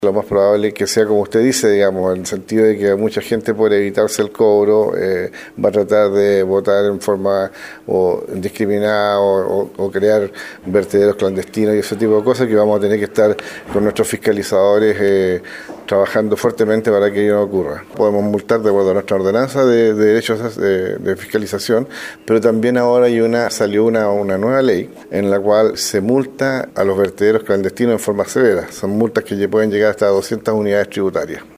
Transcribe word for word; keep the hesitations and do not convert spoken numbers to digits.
Lo más probable es que sea como usted dice, digamos, en el sentido de que mucha gente, por evitarse el cobro, eh, va a tratar de votar en forma o indiscriminada o, o, o crear vertederos clandestinos y ese tipo de cosas, que vamos a tener que estar con nuestros fiscalizadores eh, trabajando fuertemente para que ello no ocurra. Podemos multar de acuerdo a nuestra ordenanza de, de derechos de, de fiscalización, pero también ahora hay una salió una, una nueva ley en la cual se multa a los vertederos clandestinos en forma severa. Son multas que ya pueden llegar hasta doscientas unidades tributarias.